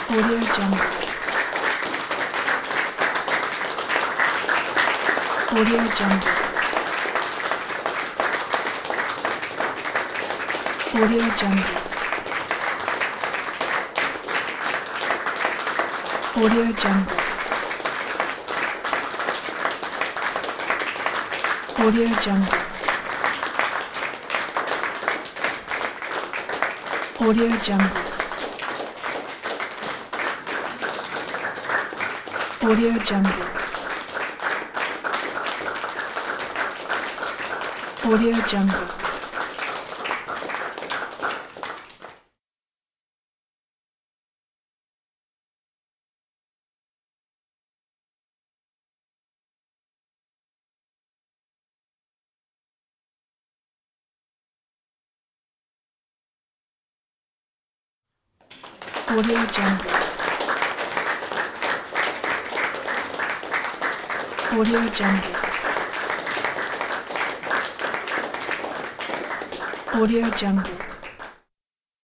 Audio Jungle. Audio Jungle. Audio Jungle. Audio Jungle. Audio Jungle. Audio Jungle. Audio Jungle. Audio Jungle. Audio Jungle. Audio Jungle. Audio Jungle.